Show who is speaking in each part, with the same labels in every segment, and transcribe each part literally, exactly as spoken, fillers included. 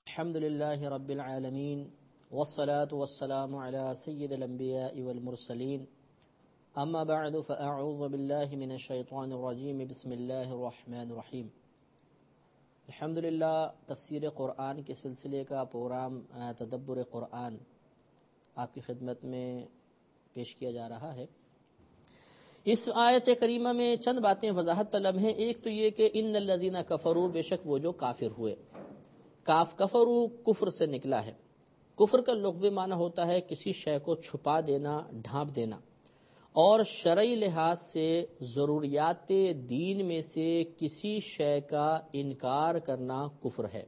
Speaker 1: الحمد للہ رب العالمین والصلاة والسلام علی سید الانبیاء والمرسلین اما بعد فاعوذ باللہ من الشیطان الرجیم بسم اللہ الرحمن الرحیم۔ الحمدللہ تفسیر قرآن کے سلسلے کا پروگرام تدبر قرآن آپ کی خدمت میں پیش کیا جا رہا ہے۔ اس آیت کریمہ میں چند باتیں وضاحت طلب ہیں۔ ایک تو یہ کہ ان الذین کفروا، بے شک وہ جو کافر ہوئے۔ کاف کفرو کفر سے نکلا ہے۔ کفر کا لغوی معنی ہوتا ہے کسی شے کو چھپا دینا، ڈھانپ دینا، اور شرعی لحاظ سے ضروریات دین میں سے کسی شے کا انکار کرنا کفر ہے۔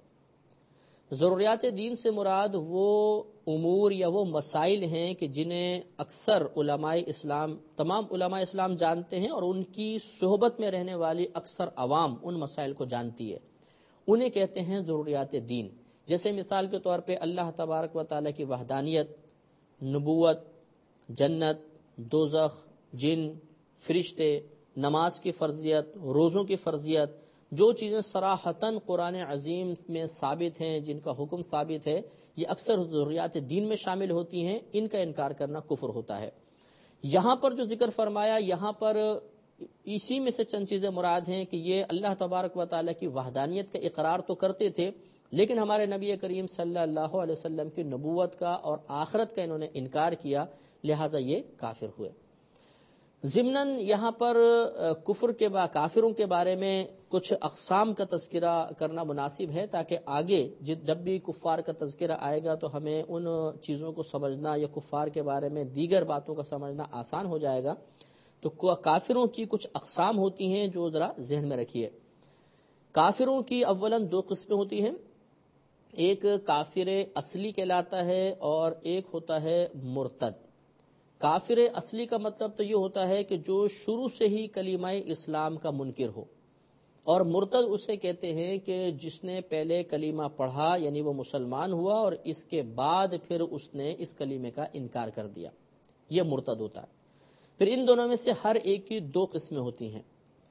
Speaker 1: ضروریات دین سے مراد وہ امور یا وہ مسائل ہیں کہ جنہیں اکثر علماء اسلام تمام علماء اسلام جانتے ہیں اور ان کی صحبت میں رہنے والی اکثر عوام ان مسائل کو جانتی ہے، انہیں کہتے ہیں ضروریات دین۔ جیسے مثال کے طور پہ اللہ تبارک و تعالیٰ کی وحدانیت، نبوت، جنت، دوزخ، جن، فرشتے، نماز کی فرضیت، روزوں کی فرضیت، جو چیزیں صراحتاً قرآن عظیم میں ثابت ہیں، جن کا حکم ثابت ہے، یہ اکثر ضروریات دین میں شامل ہوتی ہیں، ان کا انکار کرنا کفر ہوتا ہے۔ یہاں پر جو ذکر فرمایا، یہاں پر اسی میں سے چند چیزیں مراد ہیں کہ یہ اللہ تبارک و تعالیٰ کی وحدانیت کا اقرار تو کرتے تھے، لیکن ہمارے نبی کریم صلی اللہ علیہ وسلم کی نبوت کا اور آخرت کا انہوں نے انکار کیا، لہٰذا یہ کافر ہوئے۔ ضمناً یہاں پر کفر کے با کافروں کے بارے میں کچھ اقسام کا تذکرہ کرنا مناسب ہے، تاکہ آگے جب بھی کفار کا تذکرہ آئے گا تو ہمیں ان چیزوں کو سمجھنا یا کفار کے بارے میں دیگر باتوں کا سمجھنا آسان ہو جائے گا۔ تو کافروں کی کچھ اقسام ہوتی ہیں جو ذرا ذہن میں رکھیے۔ کافروں کی اولاً دو قسمیں ہوتی ہیں، ایک کافر اصلی کہلاتا ہے اور ایک ہوتا ہے مرتد۔ کافر اصلی کا مطلب تو یہ ہوتا ہے کہ جو شروع سے ہی کلمہ اسلام کا منکر ہو، اور مرتد اسے کہتے ہیں کہ جس نے پہلے کلمہ پڑھا، یعنی وہ مسلمان ہوا اور اس کے بعد پھر اس نے اس کلمے کا انکار کر دیا، یہ مرتد ہوتا ہے۔ پھر ان دونوں میں سے ہر ایک کی دو قسمیں ہوتی ہیں۔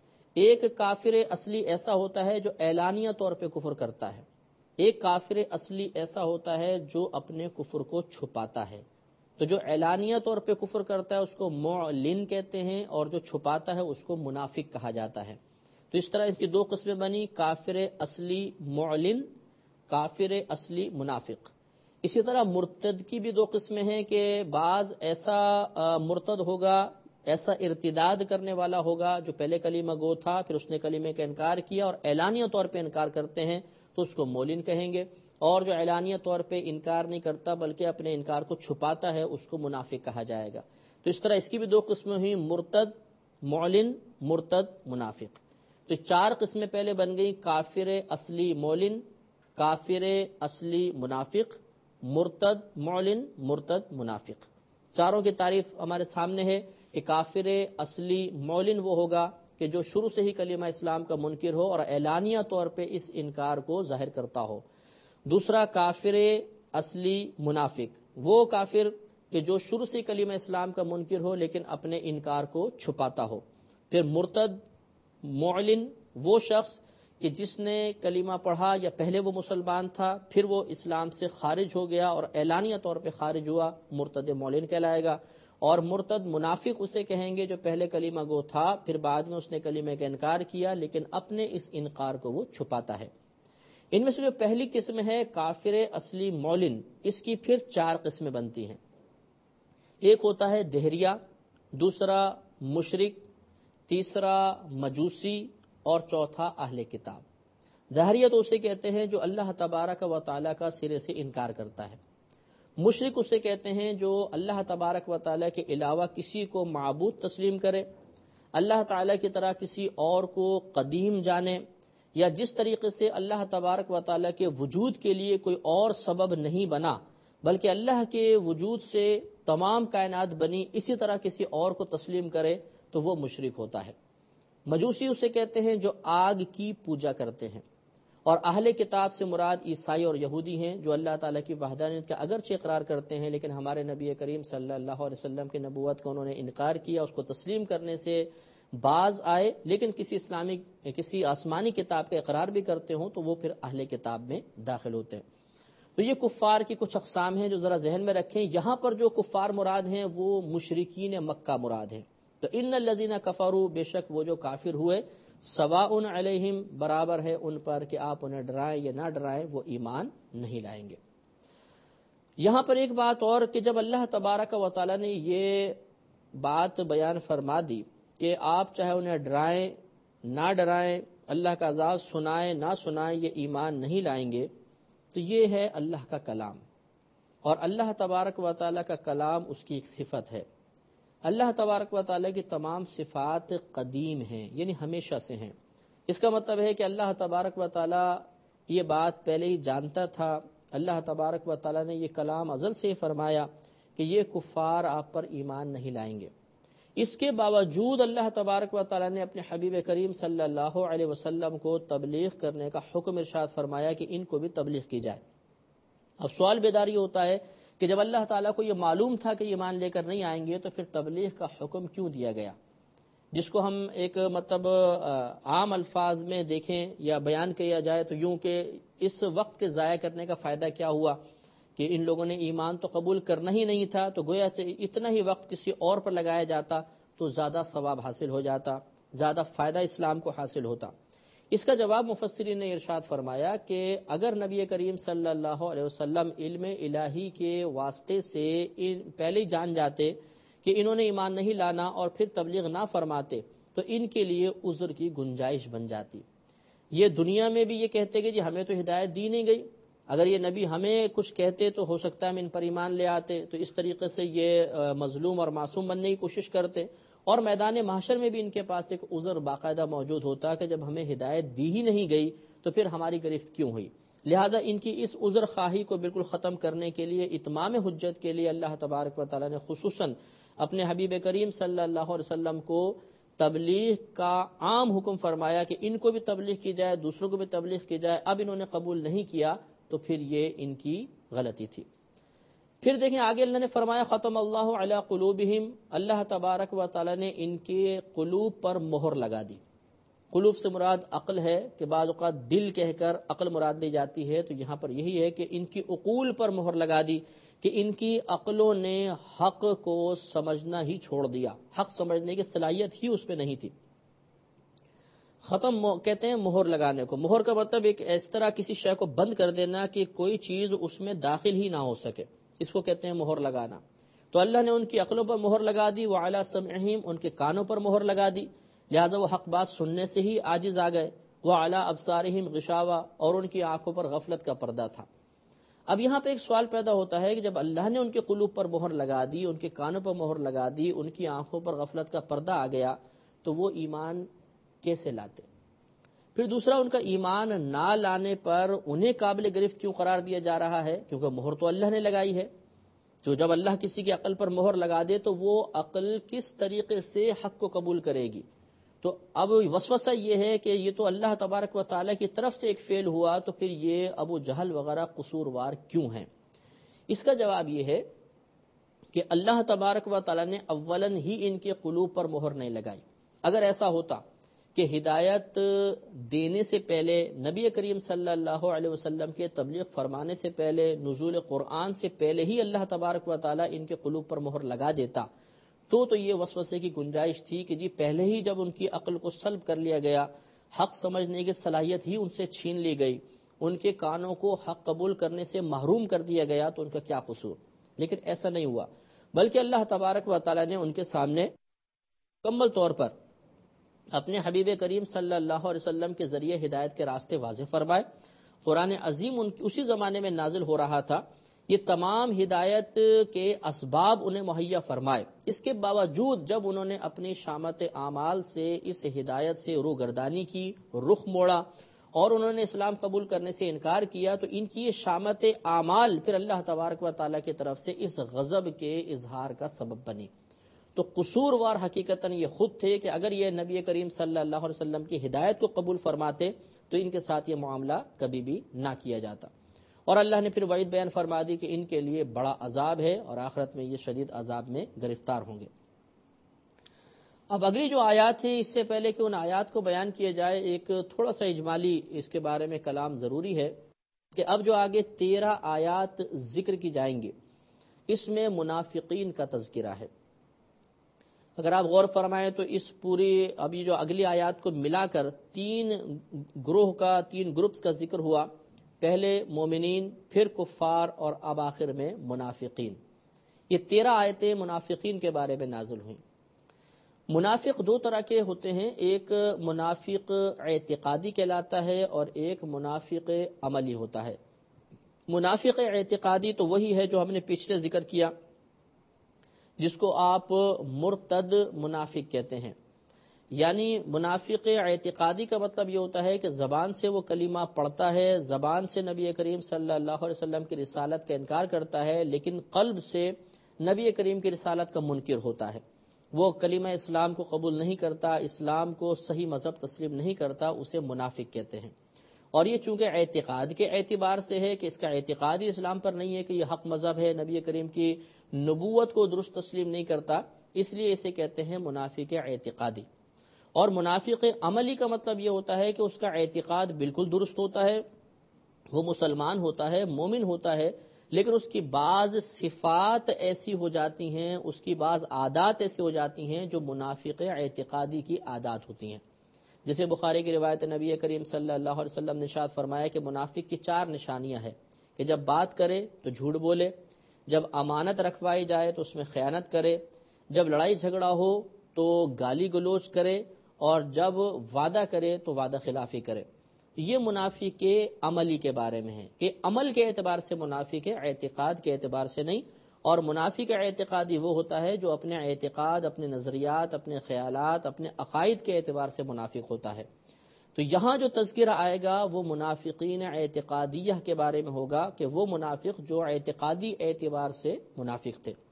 Speaker 1: ایک کافر اصلی ایسا ہوتا ہے جو اعلانیہ طور پہ کفر کرتا ہے، ایک کافر اصلی ایسا ہوتا ہے جو اپنے کفر کو چھپاتا ہے۔ تو جو اعلانیہ طور پہ کفر کرتا ہے اس کو معلن کہتے ہیں، اور جو چھپاتا ہے اس کو منافق کہا جاتا ہے۔ تو اس طرح اس کی دو قسمیں بنی، کافر اصلی معلن، کافر اصلی منافق۔ اسی طرح مرتد کی بھی دو قسمیں ہیں کہ بعض ایسا مرتد ہوگا، ایسا ارتداد کرنے والا ہوگا جو پہلے کلمہ گو تھا، پھر اس نے کلمے کا انکار کیا اور اعلانیہ طور پہ انکار کرتے ہیں تو اس کو معلن کہیں گے، اور جو اعلانیہ طور پہ انکار نہیں کرتا بلکہ اپنے انکار کو چھپاتا ہے اس کو منافق کہا جائے گا۔ تو اس طرح اس کی بھی دو قسمیں ہوئی، مرتد، معلن، مرتد، منافق۔ تو چار قسمیں پہلے بن گئی، کافر اصلی معلن، کافر اصلی منافق، مرتد معلن، مرتد منافق۔ چاروں کی تعریف ہمارے سامنے ہے کہ کافر اصلی معلن وہ ہوگا کہ جو شروع سے ہی کلمہ اسلام کا منکر ہو اور اعلانیہ طور پہ اس انکار کو ظاہر کرتا ہو۔ دوسرا کافر اصلی منافق، وہ کافر کہ جو شروع سے کلمہ اسلام کا منکر ہو لیکن اپنے انکار کو چھپاتا ہو۔ پھر مرتد معلن، وہ شخص کہ جس نے کلمہ پڑھا یا پہلے وہ مسلمان تھا پھر وہ اسلام سے خارج ہو گیا اور اعلانیہ طور پہ خارج ہوا، مرتد معلن کہلائے گا۔ اور مرتد منافق اسے کہیں گے جو پہلے کلمہ گو تھا پھر بعد میں اس نے کلمے کا انکار کیا لیکن اپنے اس انکار کو وہ چھپاتا ہے۔ ان میں سے جو پہلی قسم ہے کافر اصلی معلن، اس کی پھر چار قسمیں بنتی ہیں۔ ایک ہوتا ہے دہریہ، دوسرا مشرک، تیسرا مجوسی، اور چوتھا اہل کتاب۔ دہریہ تو اسے کہتے ہیں جو اللہ تبارک و تعالیٰ کا سرے سے انکار کرتا ہے۔ مشرک اسے کہتے ہیں جو اللہ تبارک و تعالیٰ کے علاوہ کسی کو معبود تسلیم کرے، اللہ تعالیٰ کی طرح کسی اور کو قدیم جانے، یا جس طریقے سے اللہ تبارک و تعالیٰ کے وجود کے لیے کوئی اور سبب نہیں بنا بلکہ اللہ کے وجود سے تمام کائنات بنی، اسی طرح کسی اور کو تسلیم کرے تو وہ مشرک ہوتا ہے۔ مجوسی اسے کہتے ہیں جو آگ کی پوجا کرتے ہیں، اور اہل کتاب سے مراد عیسائی اور یہودی ہیں جو اللہ تعالیٰ کی وحدانیت کا اگرچہ اقرار کرتے ہیں لیکن ہمارے نبی کریم صلی اللہ علیہ وسلم کی نبوت کا انہوں نے انکار کیا، اس کو تسلیم کرنے سے بعض آئے، لیکن کسی اسلامی کسی آسمانی کتاب کا اقرار بھی کرتے ہوں تو وہ پھر اہل کتاب میں داخل ہوتے ہیں۔ تو یہ کفار کی کچھ اقسام ہیں جو ذرا ذہن میں رکھیں. یہاں پر جو کفار مراد ہیں وہ مشرکین مکہ مراد ہیں. تو ان الذین کفروا، بے شک وہ جو کافر ہوئے، سواء علیہم، برابر ہے ان پر کہ آپ انہیں ڈرائیں یا نہ ڈرائیں، وہ ایمان نہیں لائیں گے. یہاں پر ایک بات اور کہ جب اللہ تبارک و تعالی نے یہ بات بیان فرما دی کہ آپ چاہے انہیں ڈرائیں نہ ڈرائیں، اللہ کا عذاب سنائیں نہ سنائیں، یہ ایمان نہیں لائیں گے، تو یہ ہے اللہ کا کلام. اور اللہ تبارک و تعالی کا کلام اس کی ایک صفت ہے. اللہ تبارک و تعالی کی تمام صفات قدیم ہیں، یعنی ہمیشہ سے ہیں. اس کا مطلب ہے کہ اللہ تبارک و تعالی یہ بات پہلے ہی جانتا تھا. اللہ تبارک و تعالی نے یہ کلام ازل سے ہی فرمایا کہ یہ کفار آپ پر ایمان نہیں لائیں گے. اس کے باوجود اللہ تبارک و تعالی نے اپنے حبیب کریم صلی اللہ علیہ وسلم کو تبلیغ کرنے کا حکم ارشاد فرمایا کہ ان کو بھی تبلیغ کی جائے. اب سوال بیداری ہوتا ہے کہ جب اللہ تعالیٰ کو یہ معلوم تھا کہ ایمان لے کر نہیں آئیں گے تو پھر تبلیغ کا حکم کیوں دیا گیا؟ جس کو ہم ایک مطلب عام الفاظ میں دیکھیں یا بیان کیا جائے تو یوں کہ اس وقت کے ضائع کرنے کا فائدہ کیا ہوا کہ ان لوگوں نے ایمان تو قبول کرنا ہی نہیں تھا، تو گویا سے اتنا ہی وقت کسی اور پر لگایا جاتا تو زیادہ ثواب حاصل ہو جاتا، زیادہ فائدہ اسلام کو حاصل ہوتا. اس کا جواب مفسرین نے ارشاد فرمایا کہ اگر نبی کریم صلی اللہ علیہ وسلم علم الہی کے واسطے سے پہلے ہی جان جاتے کہ انہوں نے ایمان نہیں لانا اور پھر تبلیغ نہ فرماتے تو ان کے لیے عذر کی گنجائش بن جاتی. یہ دنیا میں بھی یہ کہتے کہ جی ہمیں تو ہدایت دی نہیں گئی، اگر یہ نبی ہمیں کچھ کہتے تو ہو سکتا ہے ہم ان پر ایمان لے آتے، تو اس طریقے سے یہ مظلوم اور معصوم بننے کی کوشش کرتے. اور میدان محشر میں بھی ان کے پاس ایک عذر باقاعدہ موجود ہوتا کہ جب ہمیں ہدایت دی ہی نہیں گئی تو پھر ہماری گرفت کیوں ہوئی. لہٰذا ان کی اس عذر خواہی کو بالکل ختم کرنے کے لیے، اتمام حجت کے لیے اللہ تبارک و تعالیٰ نے خصوصاً اپنے حبیب کریم صلی اللہ علیہ وسلم کو تبلیغ کا عام حکم فرمایا کہ ان کو بھی تبلیغ کی جائے، دوسروں کو بھی تبلیغ کی جائے. اب انہوں نے قبول نہیں کیا تو پھر یہ ان کی غلطی تھی. پھر دیکھیں آگے اللہ نے فرمایا ختم اللہ علی قلوبہم، اللہ تبارک و تعالی نے ان کے قلوب پر مہر لگا دی. قلوب سے مراد عقل ہے کہ بعض اوقات دل کہہ کر عقل مراد لی جاتی ہے، تو یہاں پر یہی ہے کہ ان کی عقول پر مہر لگا دی کہ ان کی عقلوں نے حق کو سمجھنا ہی چھوڑ دیا، حق سمجھنے کی صلاحیت ہی اس میں نہیں تھی. ختم کہتے ہیں مہر لگانے کو. مہر کا مطلب ایک اس طرح کسی شے کو بند کر دینا کہ کوئی چیز اس میں داخل ہی نہ ہو سکے، اس کو کہتے ہیں مہر لگانا. تو اللہ نے ان کی عقلوں پر مہر لگا دی، وعلی سمعہم، ان کے کانوں پر مہر لگا دی، لہذا وہ حق بات سننے سے ہی عاجز آ گئے. وعلی ابصارہم غشاوہ، اور ان کی آنکھوں پر غفلت کا پردہ تھا. اب یہاں پہ ایک سوال پیدا ہوتا ہے کہ جب اللہ نے ان کے قلوب پر مہر لگا دی، ان کے کانوں پر مہر لگا دی، ان کی آنکھوں پر غفلت کا پردہ آ گیا، تو وہ ایمان کیسے لاتے؟ پھر دوسرا، ان کا ایمان نہ لانے پر انہیں قابل گرفت کیوں قرار دیا جا رہا ہے؟ کیونکہ مہر تو اللہ نے لگائی ہے. جو جب اللہ کسی کی عقل پر مہر لگا دے تو وہ عقل کس طریقے سے حق کو قبول کرے گی؟ تو اب وسوسہ یہ ہے کہ یہ تو اللہ تبارک و تعالیٰ کی طرف سے ایک فعل ہوا، تو پھر یہ ابو جہل وغیرہ قصوروار کیوں ہیں؟ اس کا جواب یہ ہے کہ اللہ تبارک و تعالیٰ نے اولاً ہی ان کے قلوب پر مہر نہیں لگائی. اگر ایسا ہوتا کہ ہدایت دینے سے پہلے، نبی کریم صلی اللہ علیہ وسلم کے تبلیغ فرمانے سے پہلے، نزول قرآن سے پہلے ہی اللہ تبارک و تعالیٰ ان کے قلوب پر مہر لگا دیتا تو تو یہ وسوسے کی گنجائش تھی کہ جی پہلے ہی جب ان کی عقل کو سلب کر لیا گیا، حق سمجھنے کی صلاحیت ہی ان سے چھین لی گئی، ان کے کانوں کو حق قبول کرنے سے محروم کر دیا گیا، تو ان کا کیا قصور؟ لیکن ایسا نہیں ہوا، بلکہ اللہ تبارک و تعالیٰ نے ان کے سامنے مکمل طور پر اپنے حبیب کریم صلی اللہ علیہ وسلم کے ذریعے ہدایت کے راستے واضح فرمائے. قرآن عظیم ان اسی زمانے میں نازل ہو رہا تھا، یہ تمام ہدایت کے اسباب انہیں مہیا فرمائے. اس کے باوجود جب انہوں نے اپنی شامت اعمال سے اس ہدایت سے روگردانی کی، رخ موڑا اور انہوں نے اسلام قبول کرنے سے انکار کیا، تو ان کی یہ شامت اعمال پھر اللہ تبارک و تعالیٰ کی طرف سے اس غضب کے اظہار کا سبب بنی. تو قصوروار حقیقتاً یہ خود تھے کہ اگر یہ نبی کریم صلی اللہ علیہ وسلم کی ہدایت کو قبول فرماتے تو ان کے ساتھ یہ معاملہ کبھی بھی نہ کیا جاتا. اور اللہ نے پھر وعید بیان فرما دی کہ ان کے لیے بڑا عذاب ہے اور آخرت میں یہ شدید عذاب میں گرفتار ہوں گے. اب اگلی جو آیات ہیں، اس سے پہلے کہ ان آیات کو بیان کیا جائے، ایک تھوڑا سا اجمالی اس کے بارے میں کلام ضروری ہے. کہ اب جو آگے تیرہ آیات ذکر کی جائیں گے اس میں منافقین کا تذکرہ ہے۔ اگر آپ غور فرمائیں تو اس پوری ابھی جو اگلی آیات کو ملا کر تین گروہ کا تین گروپس کا ذکر ہوا، پہلے مومنین، پھر کفار، اور اب آخر میں منافقین۔ یہ تیرہ آیتیں منافقین کے بارے میں نازل ہوئیں۔ منافق دو طرح کے ہوتے ہیں، ایک منافق اعتقادی کہلاتا ہے اور ایک منافق عملی ہوتا ہے۔ منافق اعتقادی تو وہی ہے جو ہم نے پچھلے ذکر کیا، جس کو آپ مرتد منافق کہتے ہیں۔ یعنی منافق اعتقادی کا مطلب یہ ہوتا ہے کہ زبان سے وہ کلمہ پڑھتا ہے، زبان سے نبی کریم صلی اللہ علیہ وسلم کی رسالت کا انکار کرتا ہے، لیکن قلب سے نبی کریم کی رسالت کا منکر ہوتا ہے۔ وہ کلمہ اسلام کو قبول نہیں کرتا، اسلام کو صحیح مذہب تسلیم نہیں کرتا، اسے منافق کہتے ہیں۔ اور یہ چونکہ اعتقاد کے اعتبار سے ہے کہ اس کا اعتقاد ہی اسلام پر نہیں ہے کہ یہ حق مذہب ہے، نبی کریم کی نبوت کو درست تسلیم نہیں کرتا، اس لیے اسے کہتے ہیں منافق اعتقادی۔ اور منافق عملی کا مطلب یہ ہوتا ہے کہ اس کا اعتقاد بالکل درست ہوتا ہے، وہ مسلمان ہوتا ہے، مومن ہوتا ہے، لیکن اس کی بعض صفات ایسی ہو جاتی ہیں، اس کی بعض عادات ایسی ہو جاتی ہیں جو منافق اعتقادی کی عادات ہوتی ہیں۔ جیسے بخاری کی روایت نبی کریم صلی اللہ علیہ وسلم نے ارشاد فرمایا کہ منافق کی چار نشانیاں ہیں کہ جب بات کرے تو جھوٹ بولے، جب امانت رکھوائی جائے تو اس میں خیانت کرے، جب لڑائی جھگڑا ہو تو گالی گلوچ کرے، اور جب وعدہ کرے تو وعدہ خلافی کرے۔ یہ منافق عملی کے بارے میں ہے کہ عمل کے اعتبار سے منافق ہے، اعتقاد کے اعتبار سے نہیں۔ اور منافق اعتقادی وہ ہوتا ہے جو اپنے اعتقاد، اپنے نظریات، اپنے خیالات، اپنے عقائد کے اعتبار سے منافق ہوتا ہے۔ تو یہاں جو تذکرہ آئے گا وہ منافقین اعتقادیہ کے بارے میں ہوگا کہ وہ منافق جو اعتقادی اعتبار سے منافق تھے۔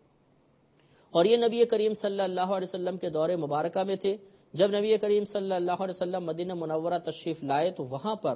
Speaker 1: اور یہ نبی کریم صلی اللہ علیہ وسلم کے دور مبارکہ میں تھے۔ جب نبی کریم صلی اللہ علیہ وسلم مدینہ منورہ تشریف لائے تو وہاں پر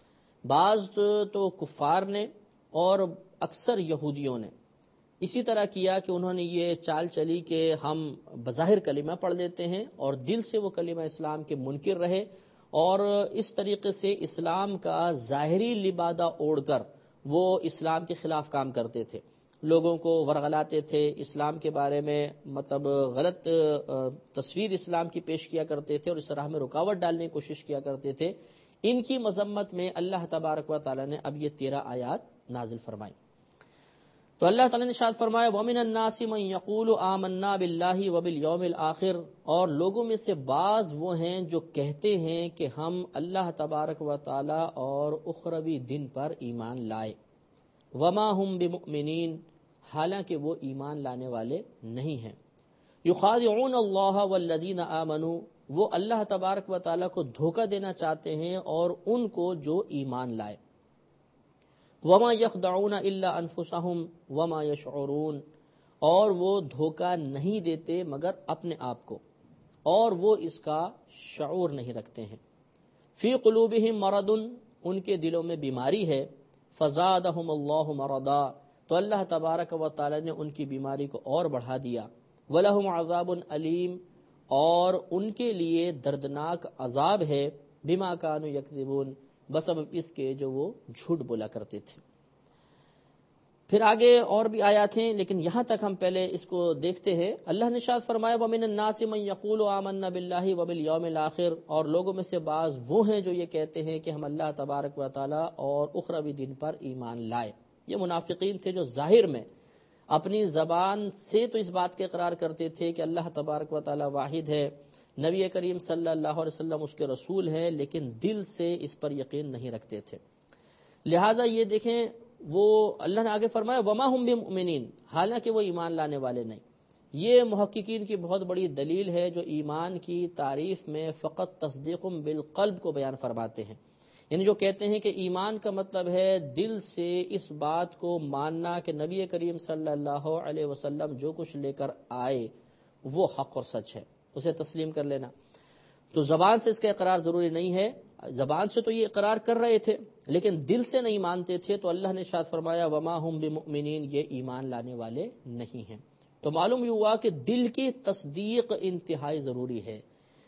Speaker 1: بعض تو کفار نے اور اکثر یہودیوں نے اسی طرح کیا کہ انہوں نے یہ چال چلی کہ ہم بظاہر کلمہ پڑھ لیتے ہیں اور دل سے وہ کلمہ اسلام کے منکر رہے، اور اس طریقے سے اسلام کا ظاہری لبادہ اوڑھ کر وہ اسلام کے خلاف کام کرتے تھے، لوگوں کو ورغلاتے تھے، اسلام کے بارے میں مطلب غلط تصویر اسلام کی پیش کیا کرتے تھے اور اس راہ میں رکاوٹ ڈالنے کی کوشش کیا کرتے تھے۔ ان کی مذمت میں اللہ تبارک و تعالی نے اب یہ تیرہ آیات نازل فرمائی۔ تو اللہ تعالی نے ارشاد فرمایا وَمِنَ النَّاسِ مَن يَقُولُ آمَنَّا بِاللَّهِ وَبِالْيَوْمِ الْآخِرِ، اور لوگوں میں سے بعض وہ ہیں جو کہتے ہیں کہ ہم اللہ تبارک و تعالی اور اخروی دن پر ایمان لائے، وَمَا هُم بِمُؤْمِنِينَ، حالانکہ وہ ایمان لانے والے نہیں ہیں۔ یخادعون اللہ والذین آمنوا، وہ اللہ تبارک و تعالیٰ کو دھوکہ دینا چاہتے ہیں اور ان کو جو ایمان لائے۔ وما یخدعون الا انفسهم وما یشعرون، اور وہ دھوکہ نہیں دیتے مگر اپنے آپ کو، اور وہ اس کا شعور نہیں رکھتے ہیں۔ فی قلوبہم مرض، ان کے دلوں میں بیماری ہے، فزادہم اللہ مرضا، تو اللہ تبارک و تعالی نے ان کی بیماری کو اور بڑھا دیا۔ وَلَهُمْ عَذَابٌ عَلِيمٌ، اور ان کے لیے دردناک عذاب ہے، بِمَا كَانُوا يَكْذِبُونَ، بسبب اس کے جو وہ جھوٹ بولا کرتے تھے۔ پھر آگے اور بھی آیات ہیں لیکن یہاں تک ہم پہلے اس کو دیکھتے ہیں۔ اللہ نے ارشاد فرمایا وَمِنَ النَّاسِ مَن يَقُولُ آمَنَّا بِاللَّهِ وَبِالْيَوْمِ الْآخِرِ، اور لوگوں میں سے بعض وہ ہیں جو یہ کہتے ہیں کہ ہم اللہ تبارک و تعالی اور اخروی دن پر ایمان لائے۔ یہ منافقین تھے جو ظاہر میں اپنی زبان سے تو اس بات کے اقرار کرتے تھے کہ اللہ تبارک و تعالی واحد ہے، نبی کریم صلی اللہ علیہ وسلم اس کے رسول ہیں، لیکن دل سے اس پر یقین نہیں رکھتے تھے۔ لہٰذا یہ دیکھیں وہ اللہ نے آگے فرمایا وما ہم بمؤمنین، حالانکہ وہ ایمان لانے والے نہیں۔ یہ محققین کی بہت بڑی دلیل ہے جو ایمان کی تعریف میں فقط تصدیق بالقلب کو بیان فرماتے ہیں، یعنی جو کہتے ہیں کہ ایمان کا مطلب ہے دل سے اس بات کو ماننا کہ نبی کریم صلی اللہ علیہ وسلم جو کچھ لے کر آئے وہ حق اور سچ ہے، اسے تسلیم کر لینا۔ تو زبان سے اس کا اقرار ضروری نہیں ہے، زبان سے تو یہ اقرار کر رہے تھے لیکن دل سے نہیں مانتے تھے، تو اللہ نے ارشاد فرمایا وما ہم بمؤمنین، یہ ایمان لانے والے نہیں ہیں۔ تو معلوم یہ ہوا کہ دل کی تصدیق انتہائی ضروری ہے۔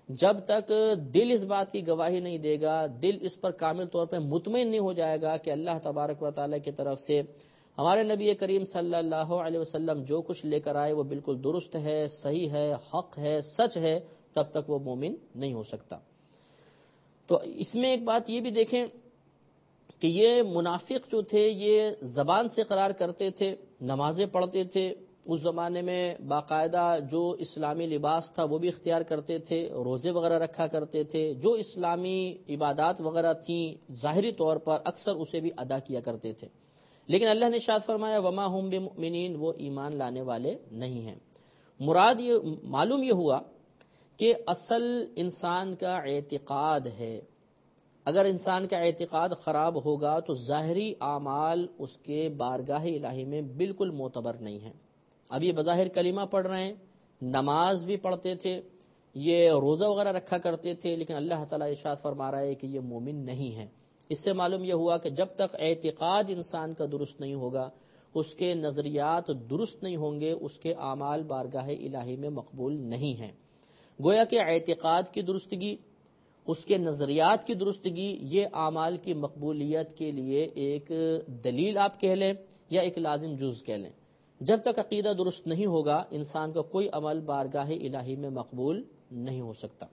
Speaker 1: جب تک دل اس بات کی گواہی نہیں دے گا، دل اس پر کامل طور پہ مطمئن نہیں ہو جائے گا کہ اللہ تبارک و تعالیٰ کی طرف سے ہمارے نبی کریم صلی اللہ علیہ وسلم جو کچھ لے کر آئے وہ بالکل درست ہے، صحیح ہے، حق ہے، سچ ہے، تب تک وہ مومن نہیں ہو سکتا۔ تو اس میں ایک بات یہ بھی دیکھیں کہ یہ منافق جو تھے یہ زبان سے اقرار کرتے تھے، نمازیں پڑھتے تھے، اس زمانے میں باقاعدہ جو اسلامی لباس تھا وہ بھی اختیار کرتے تھے، روزے وغیرہ رکھا کرتے تھے، جو اسلامی عبادات وغیرہ تھیں ظاہری طور پر اکثر اسے بھی ادا کیا کرتے تھے، لیکن اللہ نے ارشاد فرمایا وما ہم بمؤمنین، وہ ایمان لانے والے نہیں ہیں۔ مراد یہ معلوم یہ ہوا کہ اصل انسان کا اعتقاد ہے، اگر انسان کا اعتقاد خراب ہوگا تو ظاہری اعمال اس کے بارگاہ الہی میں بالکل معتبر نہیں ہیں۔ اب یہ بظاہر کلمہ پڑھ رہے ہیں، نماز بھی پڑھتے تھے، یہ روزہ وغیرہ رکھا کرتے تھے، لیکن اللہ تعالیٰ ارشاد فرما رہا ہے کہ یہ مومن نہیں ہیں۔ اس سے معلوم یہ ہوا کہ جب تک اعتقاد انسان کا درست نہیں ہوگا، اس کے نظریات درست نہیں ہوں گے، اس کے اعمال بارگاہ الہی میں مقبول نہیں ہیں۔ گویا کہ اعتقاد کی درستگی، اس کے نظریات کی درستگی، یہ اعمال کی مقبولیت کے لیے ایک دلیل آپ کہہ لیں یا ایک لازم جز کہہ لیں۔ جب تک عقیدہ درست نہیں ہوگا انسان کا کوئی عمل بارگاہ الہی میں مقبول نہیں ہو سکتا۔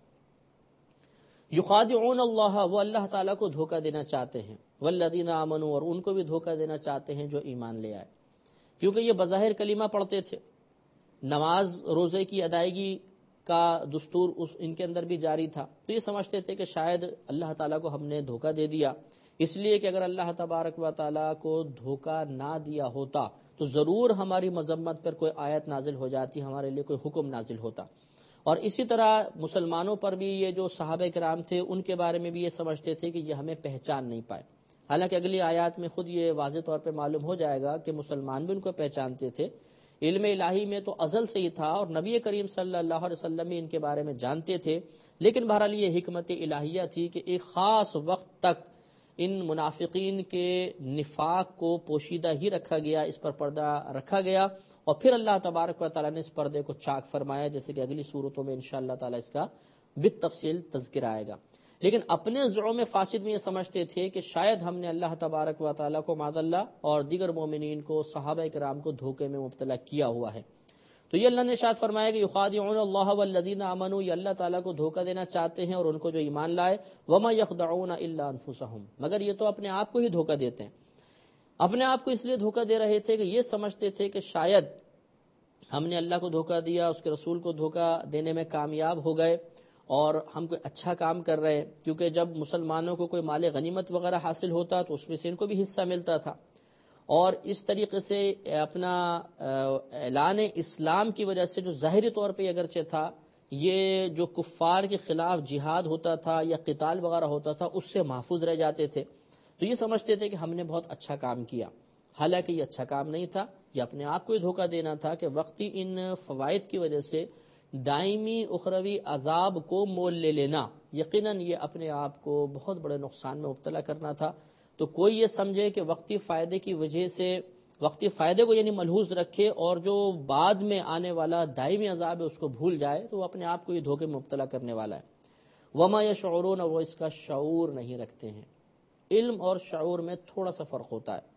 Speaker 1: یخادعون اللہ، وہ اللہ تعالیٰ کو دھوکہ دینا چاہتے ہیں، والذین آمنوا، اور ان کو بھی دھوکہ دینا چاہتے ہیں جو ایمان لے آئے، کیونکہ یہ بظاہر کلمہ پڑھتے تھے، نماز روزے کی ادائیگی کا دستور اس ان کے اندر بھی جاری تھا، تو یہ سمجھتے تھے کہ شاید اللہ تعالیٰ کو ہم نے دھوکہ دے دیا، اس لیے کہ اگر اللہ تبارک و تعالیٰ کو دھوکہ نہ دیا ہوتا تو ضرور ہماری مذمت پر کوئی آیت نازل ہو جاتی، ہمارے لیے کوئی حکم نازل ہوتا۔ اور اسی طرح مسلمانوں پر بھی یہ جو صحابہ کرام تھے ان کے بارے میں بھی یہ سمجھتے تھے کہ یہ ہمیں پہچان نہیں پائے، حالانکہ اگلی آیات میں خود یہ واضح طور پہ معلوم ہو جائے گا کہ مسلمان بھی ان کو پہچانتے تھے۔ علم الہی میں تو ازل سے ہی تھا اور نبی کریم صلی اللہ علیہ وسلم بھی ان کے بارے میں جانتے تھے، لیکن بہرحال یہ حکمت الہیہ تھی کہ ایک خاص وقت تک ان منافقین کے نفاق کو پوشیدہ ہی رکھا گیا، اس پر پردہ رکھا گیا، اور پھر اللہ تبارک و تعالیٰ نے اس پردے کو چاک فرمایا، جیسے کہ اگلی صورتوں میں انشاءاللہ تعالیٰ اس کا بالتفصیل تذکرہ آئے گا۔ لیکن اپنے زعم فاسد میں یہ سمجھتے تھے کہ شاید ہم نے اللہ تبارک و تعالیٰ کو معاذ اللہ اور دیگر مومنین کو، صحابہ کرام کو دھوکے میں مبتلا کیا ہوا ہے۔ تو یہ اللہ نے ارشاد فرمایا کہ یخادعون اللہ والذین آمنوا، یہ اللہ تعالیٰ کو دھوکہ دینا چاہتے ہیں اور ان کو جو ایمان لائے، وما یخدعون الا انفسهم، مگر یہ تو اپنے آپ کو ہی دھوکہ دیتے ہیں۔ اپنے آپ کو اس لیے دھوکہ دے رہے تھے کہ یہ سمجھتے تھے کہ شاید ہم نے اللہ کو دھوکہ دیا، اس کے رسول کو دھوکہ دینے میں کامیاب ہو گئے اور ہم کوئی اچھا کام کر رہے ہیں، کیونکہ جب مسلمانوں کو کوئی مال غنیمت وغیرہ حاصل ہوتا تو اس میں سے ان کو بھی حصہ ملتا تھا، اور اس طریقے سے اپنا اعلان اسلام کی وجہ سے جو ظاہری طور پہ اگرچہ تھا، یہ جو کفار کے خلاف جہاد ہوتا تھا یا قتال وغیرہ ہوتا تھا اس سے محفوظ رہ جاتے تھے، تو یہ سمجھتے تھے کہ ہم نے بہت اچھا کام کیا، حالانکہ یہ اچھا کام نہیں تھا، یہ اپنے آپ کو ہی دھوکہ دینا تھا کہ وقتی ان فوائد کی وجہ سے دائمی اخروی عذاب کو مول لے لینا، یقیناً یہ اپنے آپ کو بہت بڑے نقصان میں مبتلا کرنا تھا۔ تو کوئی یہ سمجھے کہ وقتی فائدے کی وجہ سے، وقتی فائدے کو یعنی ملحوظ رکھے اور جو بعد میں آنے والا دائمی عذاب ہے اس کو بھول جائے، تو وہ اپنے آپ کو یہ دھوکے میں مبتلا کرنے والا ہے۔ وما یشعرون، وہ اس کا شعور نہیں رکھتے ہیں۔ علم اور شعور میں تھوڑا سا فرق ہوتا ہے۔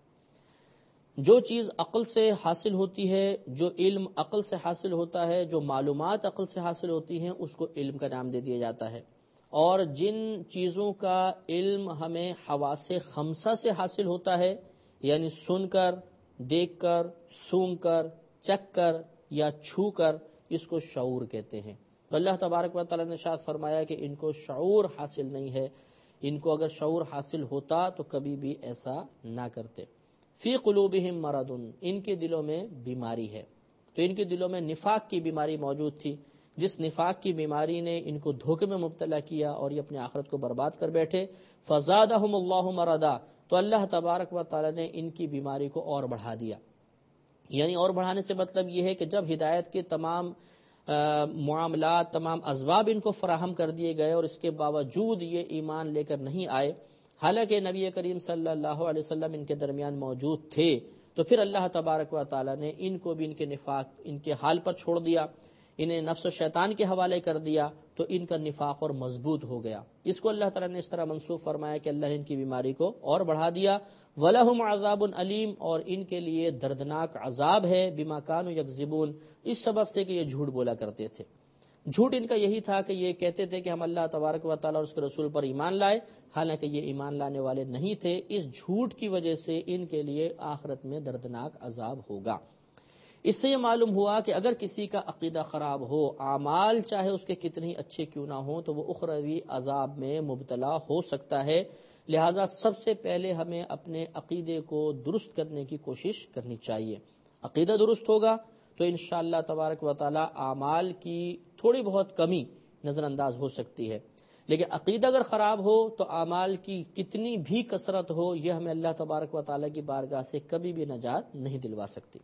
Speaker 1: جو چیز عقل سے حاصل ہوتی ہے، جو علم عقل سے حاصل ہوتا ہے، جو معلومات عقل سے حاصل ہوتی ہیں، اس کو علم کا نام دے دیا جاتا ہے، اور جن چیزوں کا علم ہمیں حواس خمسہ سے حاصل ہوتا ہے، یعنی سن کر، دیکھ کر، سونگ کر، چکھ کر یا چھو کر، اس کو شعور کہتے ہیں۔ تو اللہ تبارک و تعالیٰ نے ارشاد فرمایا کہ ان کو شعور حاصل نہیں ہے، ان کو اگر شعور حاصل ہوتا تو کبھی بھی ایسا نہ کرتے۔ فی قلوبہم مرض، ان کے دلوں میں بیماری ہے، تو ان کے دلوں میں نفاق کی بیماری موجود تھی، جس نفاق کی بیماری نے ان کو دھوکے میں مبتلا کیا اور یہ اپنے آخرت کو برباد کر بیٹھے۔ فزادہم اللہ مرضا، تو اللہ تبارک و تعالی نے ان کی بیماری کو اور بڑھا دیا۔ یعنی اور بڑھانے سے مطلب یہ ہے کہ جب ہدایت کے تمام معاملات، تمام اسباب ان کو فراہم کر دیے گئے اور اس کے باوجود یہ ایمان لے کر نہیں آئے، حالانکہ نبی کریم صلی اللہ علیہ وسلم ان کے درمیان موجود تھے، تو پھر اللہ تبارک و تعالی نے ان کو بھی ان کے نفاق، ان کے حال پر چھوڑ دیا، انہیں نفس و شیطان کے حوالے کر دیا تو ان کا نفاق اور مضبوط ہو گیا۔ اس کو اللہ تعالیٰ نے اس طرح منسوخ فرمایا کہ اللہ نے ان کی بیماری کو اور بڑھا دیا۔ وَلَهُمْ عَذَابٌ عَلِيمٌ، اور ان کے لیے دردناک عذاب ہے، بِمَا كَانُوا يَكْذِبُونَ، اس سبب سے کہ یہ جھوٹ بولا کرتے تھے۔ جھوٹ ان کا یہی تھا کہ یہ کہتے تھے کہ ہم اللہ تبارک و تعالیٰ اور اس کے رسول پر ایمان لائے، حالانکہ یہ ایمان لانے والے نہیں تھے۔ اس جھوٹ کی وجہ سے ان کے لیے آخرت میں دردناک عذاب ہوگا۔ اس سے یہ معلوم ہوا کہ اگر کسی کا عقیدہ خراب ہو، اعمال چاہے اس کے کتنے اچھے کیوں نہ ہوں، تو وہ اخروی عذاب میں مبتلا ہو سکتا ہے۔ لہذا سب سے پہلے ہمیں اپنے عقیدے کو درست کرنے کی کوشش کرنی چاہیے۔ عقیدہ درست ہوگا تو انشاءاللہ تبارک و تعالی اعمال کی تھوڑی بہت کمی نظر انداز ہو سکتی ہے، لیکن عقیدہ اگر خراب ہو تو اعمال کی کتنی بھی کثرت ہو، یہ ہمیں اللہ تبارک و تعالی کی بارگاہ سے کبھی بھی نجات نہیں دلوا سکتی۔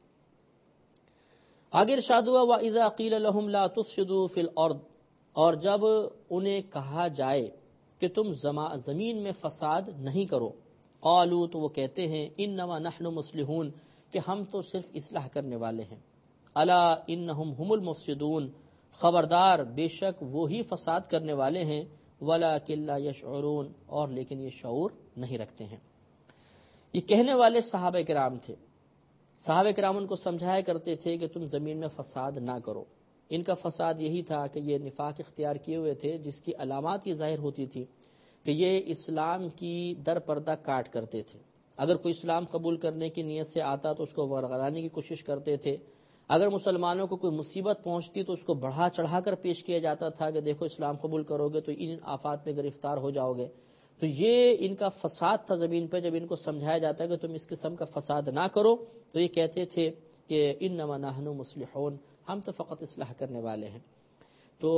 Speaker 1: آگے ارشاد ہوا وَإِذَا قِيلَ لَهُمْ لَا تُفْسِدُوا فِي الْأَرْضِ، اور جب انہیں کہا جائے کہ تم زمین میں فساد نہیں کرو، قالوا، تو وہ کہتے ہیں انما نحن مصلحون، کہ ہم تو صرف اصلاح کرنے والے ہیں۔ الا انہم هم المفسدون، خبردار بے شک وہی فساد کرنے والے ہیں، ولکن لا یشعرون، اور لیکن یہ شعور نہیں رکھتے ہیں۔ یہ کہنے والے صحابہ کرام تھے۔ صحابہ کرام ان کو سمجھایا کرتے تھے کہ تم زمین میں فساد نہ کرو۔ ان کا فساد یہی تھا کہ یہ نفاق اختیار کیے ہوئے تھے، جس کی علامات یہ ظاہر ہوتی تھی کہ یہ اسلام کی در پردہ کاٹ کرتے تھے۔ اگر کوئی اسلام قبول کرنے کی نیت سے آتا تو اس کو ورغلانے کی کوشش کرتے تھے۔ اگر مسلمانوں کو کوئی مصیبت پہنچتی تو اس کو بڑھا چڑھا کر پیش کیا جاتا تھا کہ دیکھو اسلام قبول کرو گے تو ان آفات میں گرفتار ہو جاؤ گے۔ تو یہ ان کا فساد تھا زمین پہ۔ جب ان کو سمجھایا جاتا ہے کہ تم اس قسم کا فساد نہ کرو تو یہ کہتے تھے کہ انما نحن مصلحون، ہم تو فقط اصلاح کرنے والے ہیں۔ تو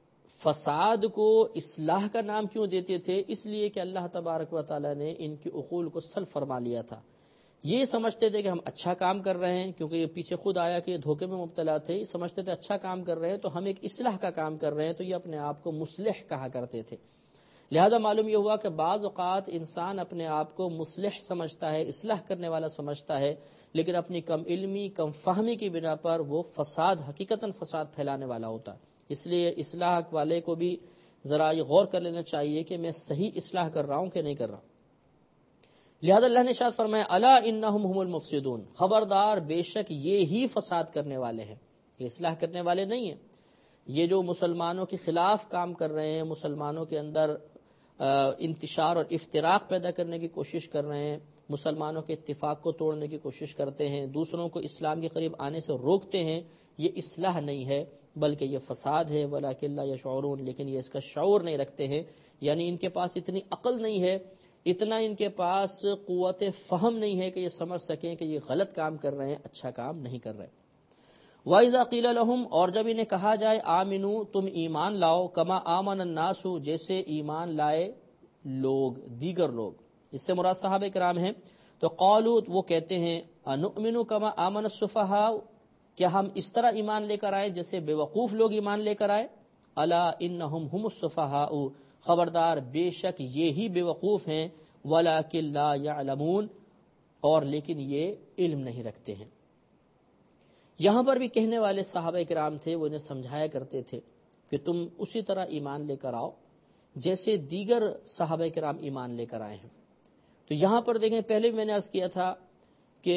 Speaker 1: فساد کو اصلاح کا نام کیوں دیتے تھے؟ اس لیے کہ اللہ تبارک و تعالی نے ان کی عقول کو سلب فرما لیا تھا۔ یہ سمجھتے تھے کہ ہم اچھا کام کر رہے ہیں، کیونکہ یہ پیچھے خود آیا کہ یہ دھوکے میں مبتلا تھے۔ یہ سمجھتے تھے اچھا کام کر رہے ہیں تو ہم ایک اصلاح کا کام کر رہے ہیں، تو یہ اپنے آپ کو مصلح کہا کرتے تھے۔ لہذا معلوم یہ ہوا کہ بعض اوقات انسان اپنے آپ کو مصلح سمجھتا ہے، اصلاح کرنے والا سمجھتا ہے، لیکن اپنی کم علمی، کم فہمی کی بنا پر وہ فساد، حقیقتاً فساد پھیلانے والا ہوتا ہے۔ اس لیے اصلاح والے کو بھی ذرا یہ غور کر لینا چاہیے کہ میں صحیح اصلاح کر رہا ہوں کہ نہیں کر رہا۔ لہذا اللہ نے ارشاد فرمایا الا انہم هم المفسدون، خبردار بے شک یہ ہی فساد کرنے والے ہیں، یہ اصلاح کرنے والے نہیں ہیں۔ یہ جو مسلمانوں کے خلاف کام کر رہے ہیں، مسلمانوں کے اندر انتشار اور افتراق پیدا کرنے کی کوشش کر رہے ہیں، مسلمانوں کے اتفاق کو توڑنے کی کوشش کرتے ہیں، دوسروں کو اسلام کے قریب آنے سے روکتے ہیں، یہ اصلاح نہیں ہے بلکہ یہ فساد ہے۔ ولکن لا یشعرون، لیکن یہ اس کا شعور نہیں رکھتے ہیں، یعنی ان کے پاس اتنی عقل نہیں ہے، اتنا ان کے پاس قوت فہم نہیں ہے کہ یہ سمجھ سکیں کہ یہ غلط کام کر رہے ہیں، اچھا کام نہیں کر رہے۔ وَإِذَا قِيلَ لَهُمْ، اور جب انہیں کہا جائے آمنو، تم ایمان لاؤ، کما آمن الناس، جیسے ایمان لائے لوگ، دیگر لوگ، اس سے مراد صحابہ کرام ہیں، تو قالوا، وہ کہتے ہیں انؤمن کما آمن السفہاء، کیا ہم اس طرح ایمان لے کر آئے جیسے بے وقوف لوگ ایمان لے کر آئے؟ الا انہم هم السفہاء، خبردار بے شک یہ ہی بے وقوف ہیں، ولکن لا یعلمون، اور لیکن یہ علم نہیں رکھتے ہیں۔ یہاں پر بھی کہنے والے صحابہ کرام تھے، وہ انہیں سمجھایا کرتے تھے کہ تم اسی طرح ایمان لے کر آؤ جیسے دیگر صحابہ کرام ایمان لے کر آئے ہیں۔ تو یہاں پر دیکھیں، پہلے بھی میں نے عرض کیا تھا کہ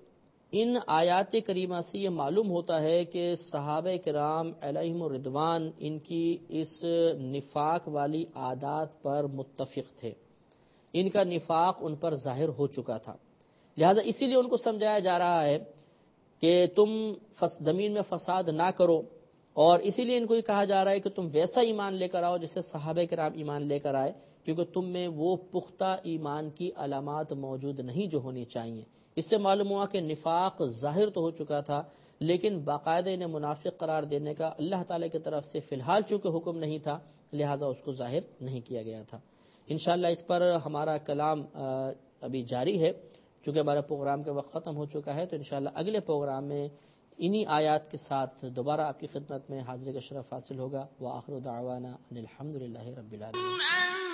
Speaker 1: ان آیات کریمہ سے یہ معلوم ہوتا ہے کہ صحابہ کرام علیہم الرضوان ان کی اس نفاق والی عادات پر متفق تھے، ان کا نفاق ان پر ظاہر ہو چکا تھا۔ لہذا اسی لیے ان کو سمجھایا جا رہا ہے کہ تم زمین میں فساد نہ کرو، اور اسی لیے ان کو یہ کہا جا رہا ہے کہ تم ویسا ایمان لے کر آؤ جیسے صحابہ کرام ایمان لے کر آئے، کیونکہ تم میں وہ پختہ ایمان کی علامات موجود نہیں جو ہونی چاہیے۔ اس سے معلوم ہوا کہ نفاق ظاہر تو ہو چکا تھا، لیکن باقاعدہ انہیں منافق قرار دینے کا اللہ تعالیٰ کی طرف سے فی الحال چونکہ حکم نہیں تھا، لہٰذا اس کو ظاہر نہیں کیا گیا تھا۔ انشاءاللہ اس پر ہمارا کلام ابھی جاری ہے، چونکہ ہمارا پروگرام کا وقت ختم ہو چکا ہے، تو انشاءاللہ اگلے پروگرام میں انہی آیات کے ساتھ دوبارہ آپ کی خدمت میں حاضری کا شرف حاصل ہوگا۔ وآخر دعوانا ان الحمد للہ رب العالمین۔